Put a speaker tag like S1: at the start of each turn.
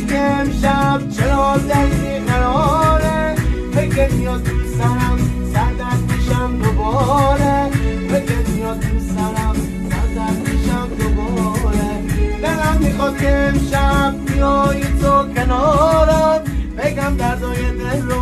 S1: میخواد که امشب چرا دلی قراره فکر میاد تو سرم سردرد میشم دوباره فکر میاد تو سرم سردرد میشم دوباره دلم میخواد که امشب بیایی تو کنارم بگم دردای دل